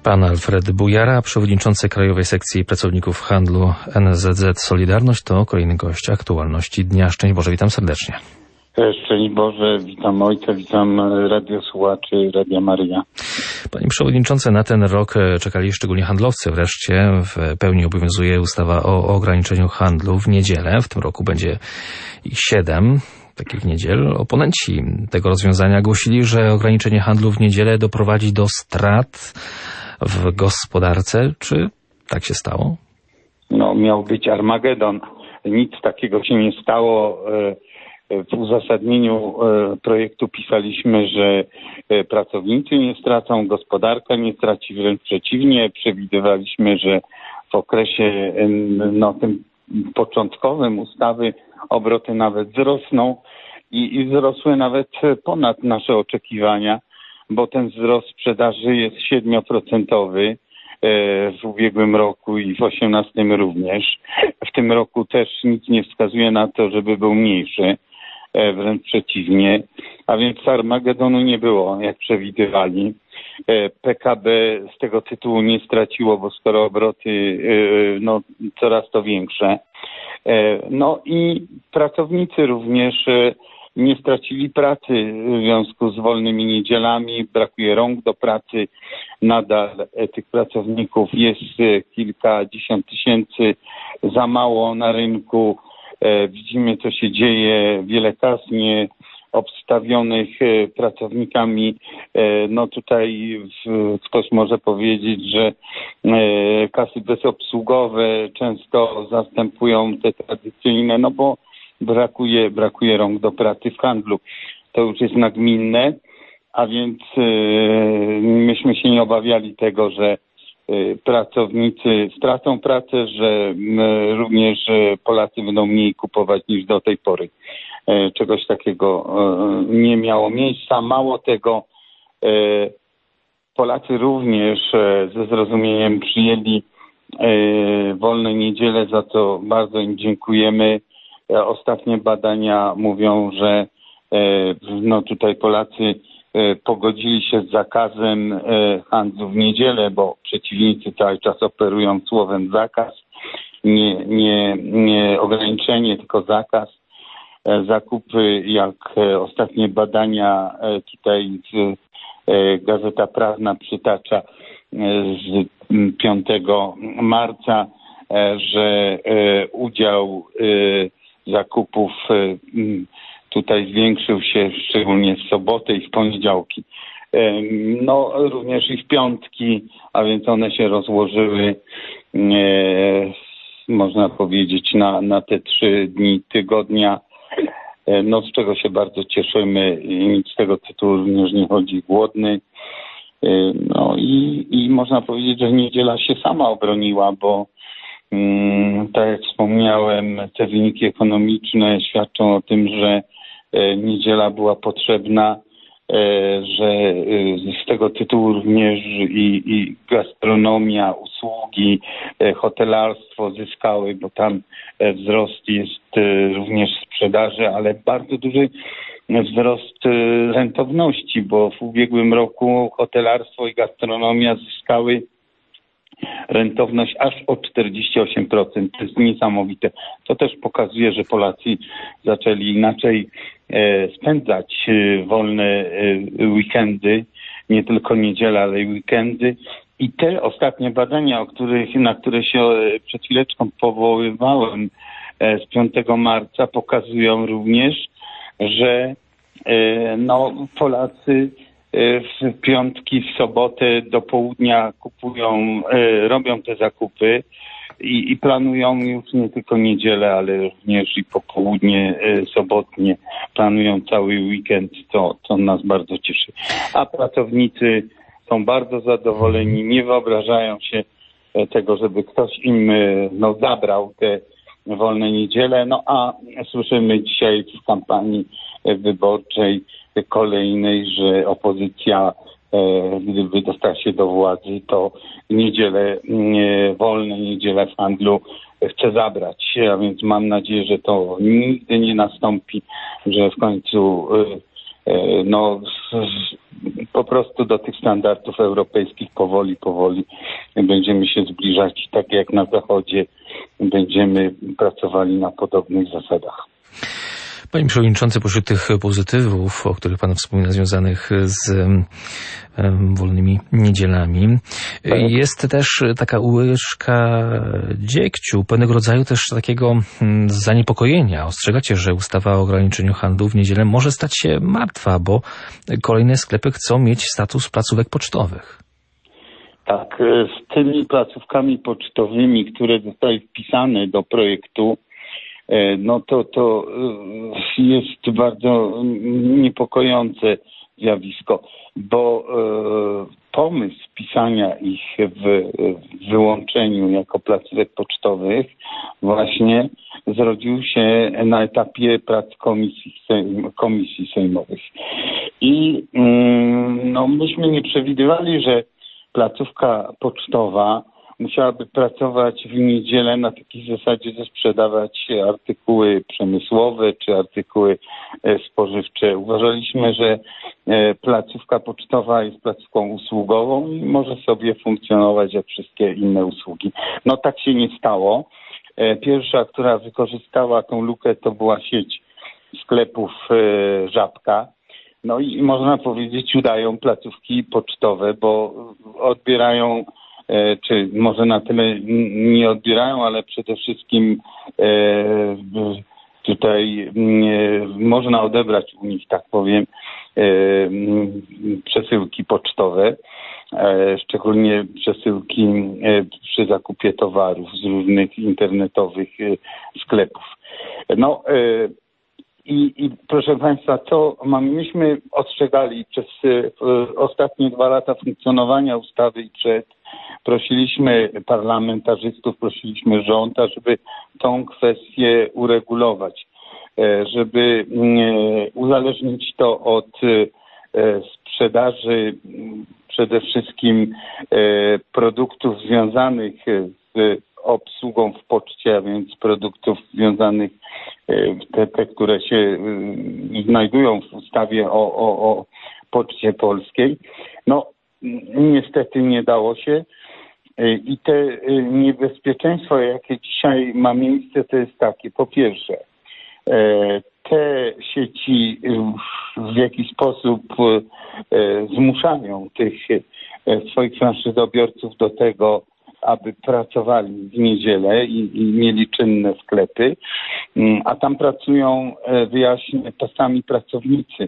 Pan Alfred Bujara, przewodniczący Krajowej Sekcji Pracowników Handlu NSZZ Solidarność, to kolejny gość aktualności dnia. Szczęść Boże, witam serdecznie. Szczęść Boże, witam ojca, witam radiosłuchaczy Radia Maryja. Panie przewodniczący, na ten rok czekali szczególnie handlowcy. Wreszcie w pełni obowiązuje ustawa o ograniczeniu handlu w niedzielę. W tym roku będzie ich 7 takich niedziel. Oponenci tego rozwiązania głosili, że ograniczenie handlu w niedzielę doprowadzi do strat w gospodarce. Czy tak się stało? No, miał być Armagedon. Nic takiego się nie stało. W uzasadnieniu projektu pisaliśmy, że pracownicy nie stracą, gospodarka nie straci, wręcz przeciwnie. Przewidywaliśmy, że w okresie tym początkowym ustawy obroty nawet wzrosną i wzrosły nawet ponad nasze oczekiwania, bo ten wzrost sprzedaży jest 7% w ubiegłym roku i w 2018 również. W tym roku też nic nie wskazuje na to, żeby był mniejszy. Wręcz przeciwnie, a więc Armagedonu nie było, jak przewidywali. PKB z tego tytułu nie straciło, bo skoro obroty coraz to większe. No i pracownicy również nie stracili pracy w związku z wolnymi niedzielami, brakuje rąk do pracy. Nadal tych pracowników jest kilkadziesiąt tysięcy, za mało na rynku. Widzimy, co się dzieje, wiele kas nie obstawionych pracownikami. No tutaj ktoś może powiedzieć, że kasy bezobsługowe często zastępują te tradycyjne, no bo brakuje rąk do pracy w handlu. To już jest nagminne, a więc myśmy się nie obawiali tego, że pracownicy stracą pracę, że również Polacy będą mniej kupować niż do tej pory. Czegoś takiego nie miało miejsca. Mało tego, Polacy również ze zrozumieniem przyjęli wolne niedziele, za co bardzo im dziękujemy. Ostatnie badania mówią, że tutaj Polacy pogodzili się z zakazem handlu w niedzielę, bo przeciwnicy cały czas operują słowem zakaz, nie ograniczenie, tylko zakaz. Zakupy, jak ostatnie badania tutaj Gazeta Prawna przytacza z 5 marca, że udział zakupów tutaj zwiększył się szczególnie w sobotę i w poniedziałki. No również i w piątki, a więc one się rozłożyły, można powiedzieć, na te 3 dni tygodnia. No z czego się bardzo cieszymy i nic z tego tytułu również nie chodzi głodny. No i można powiedzieć, że niedziela się sama obroniła, bo tak jak wspomniałem, te wyniki ekonomiczne świadczą o tym, że niedziela była potrzebna, że z tego tytułu również i gastronomia, usługi, hotelarstwo zyskały, bo tam wzrost jest również sprzedaży, ale bardzo duży wzrost rentowności, bo w ubiegłym roku hotelarstwo i gastronomia zyskały rentowność aż o 48%. To jest niesamowite. To też pokazuje, że Polacy zaczęli inaczej spędzać wolne weekendy, nie tylko niedzielę, ale i weekendy. I te ostatnie badania, na które się przed chwileczką powoływałem z 5 marca, pokazują również, że Polacy w piątki, w sobotę do południa robią te zakupy i planują już nie tylko niedzielę, ale również i popołudnie sobotnie. Planują cały weekend, co nas bardzo cieszy. A pracownicy są bardzo zadowoleni, nie wyobrażają się tego, żeby ktoś im zabrał te wolne niedziele. No a słyszymy dzisiaj w kampanii wyborczej kolejnej, że opozycja, gdyby dostała się do władzy, to wolne niedziele w handlu chce zabrać. A więc mam nadzieję, że to nigdy nie nastąpi, że w końcu po prostu do tych standardów europejskich powoli będziemy się zbliżać. Tak jak na Zachodzie będziemy pracowali na podobnych zasadach. Panie Przewodniczący, pośród tych pozytywów, o których Pan wspomina, związanych z wolnymi niedzielami, jest też taka łyżka dziegciu, pewnego rodzaju też takiego zaniepokojenia. Ostrzegacie, że ustawa o ograniczeniu handlu w niedzielę może stać się martwa, bo kolejne sklepy chcą mieć status placówek pocztowych. Tak, z tymi placówkami pocztowymi, które zostały wpisane do projektu, to jest bardzo niepokojące zjawisko, bo pomysł wpisania ich w wyłączeniu jako placówek pocztowych właśnie zrodził się na etapie prac komisji sejmowych. I myśmy nie przewidywali, że placówka pocztowa musiałaby pracować w niedzielę na takiej zasadzie, że sprzedawać artykuły przemysłowe czy artykuły spożywcze. Uważaliśmy, że placówka pocztowa jest placówką usługową i może sobie funkcjonować jak wszystkie inne usługi. Tak się nie stało. Pierwsza, która wykorzystała tą lukę, to była sieć sklepów Żabka. I można powiedzieć, udają placówki pocztowe, bo odbierają, czy może na tyle nie odbierają, ale przede wszystkim tutaj można odebrać u nich, tak powiem, przesyłki pocztowe, szczególnie przesyłki przy zakupie towarów z różnych internetowych sklepów. I proszę Państwa, co mamy? Myśmy ostrzegali przez ostatnie 2 lata funkcjonowania ustawy i prosiliśmy parlamentarzystów, prosiliśmy rząd, żeby tą kwestię uregulować, żeby uzależnić to od sprzedaży przede wszystkim produktów związanych z obsługą w poczcie, a więc produktów związanych, te które się znajdują w ustawie o Poczcie Polskiej. Niestety nie dało się i te niebezpieczeństwo, jakie dzisiaj ma miejsce, to jest takie. Po pierwsze, te sieci w jakiś sposób zmuszają tych swoich franszyzobiorców do tego, aby pracowali w niedzielę i mieli czynne sklepy, a tam pracują, wyjaśnię, czasami pracownicy.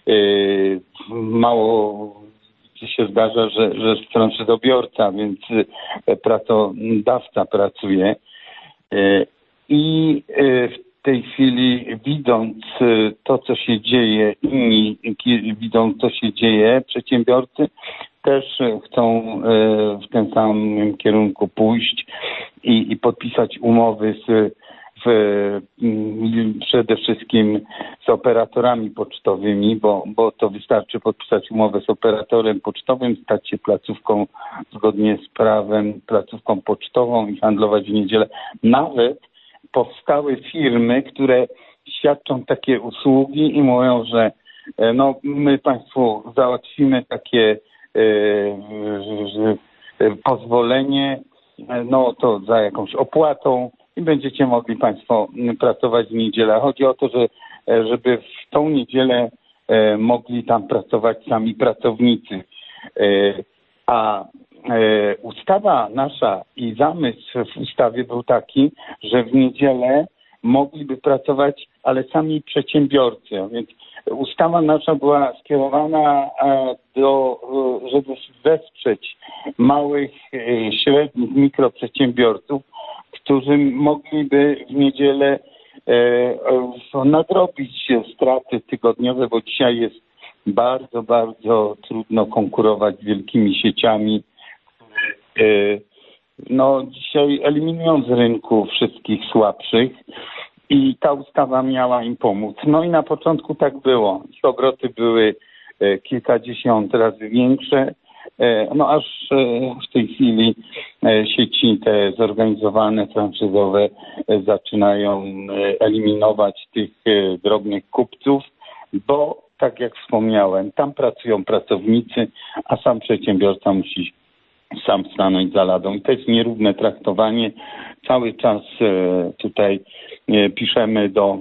Mało się zdarza, że franszyzobiorca, więc pracodawca pracuje. I w tej chwili, widząc to, co się dzieje, inni widzą, co się dzieje, przedsiębiorcy też chcą w tym samym kierunku pójść i podpisać umowy przede wszystkim z operatorami pocztowymi, bo to wystarczy podpisać umowę z operatorem pocztowym, stać się placówką zgodnie z prawem, placówką pocztową i handlować w niedzielę. Nawet powstały firmy, które świadczą takie usługi i mówią, że my Państwu załatwimy takie pozwolenie, to za jakąś opłatą i będziecie mogli Państwo pracować w niedzielę. Chodzi o to, żeby w tą niedzielę mogli tam pracować sami pracownicy. A ustawa nasza i zamysł w ustawie był taki, że w niedzielę mogliby pracować, ale sami przedsiębiorcy. A więc ustawa nasza była skierowana żeby wesprzeć małych, średnich, mikroprzedsiębiorców, którzy mogliby w niedzielę nadrobić straty tygodniowe, bo dzisiaj jest bardzo, bardzo trudno konkurować z wielkimi sieciami, które dzisiaj eliminują z rynku wszystkich słabszych i ta ustawa miała im pomóc. I na początku tak było. Ich obroty były kilkadziesiąt razy większe, aż w tej chwili sieci te zorganizowane, franszyzowe zaczynają eliminować tych drobnych kupców, bo tak jak wspomniałem, tam pracują pracownicy, a sam przedsiębiorca musi sam stanąć za ladą. I to jest nierówne traktowanie. Cały czas tutaj piszemy do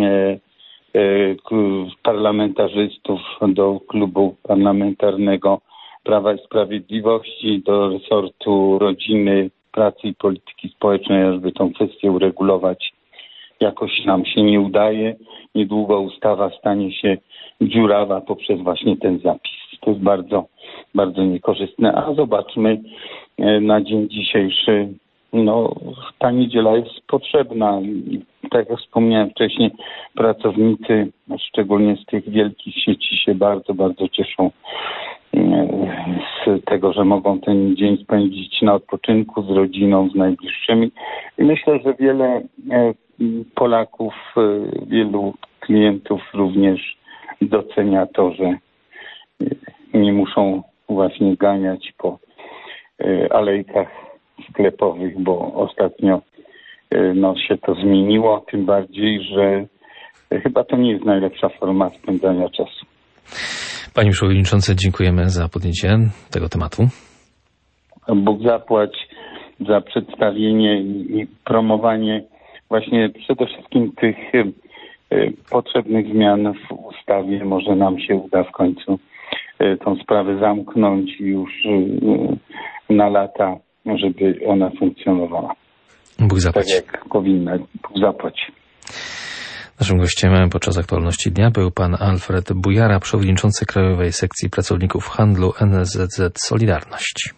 parlamentarzystów, do klubu parlamentarnego Prawa i Sprawiedliwości, do resortu rodziny, pracy i polityki społecznej, żeby tą kwestię uregulować. Jakoś nam się nie udaje. Niedługo ustawa stanie się dziurawa poprzez właśnie ten zapis. To jest bardzo, bardzo niekorzystne. A zobaczmy na dzień dzisiejszy, ta niedziela jest potrzebna. I tak jak wspomniałem wcześniej, pracownicy, szczególnie z tych wielkich sieci, się bardzo, bardzo cieszą z tego, że mogą ten dzień spędzić na odpoczynku z rodziną, z najbliższymi. I myślę, że wiele Polaków, wielu klientów również docenia to, że nie muszą właśnie ganiać po alejkach sklepowych, bo ostatnio się to zmieniło, tym bardziej, że chyba to nie jest najlepsza forma spędzania czasu. Panie Przewodniczący, dziękujemy za podjęcie tego tematu. Bóg zapłać za przedstawienie i promowanie właśnie przede wszystkim tych potrzebnych zmian w ustawie. Może nam się uda w końcu tą sprawę zamknąć już na lata, żeby ona funkcjonowała. Bóg zapłać. Tak jak powinna. Bóg zapłać. Naszym gościem podczas aktualności dnia był pan Alfred Bujara, przewodniczący Krajowej Sekcji Pracowników Handlu NSZZ Solidarność.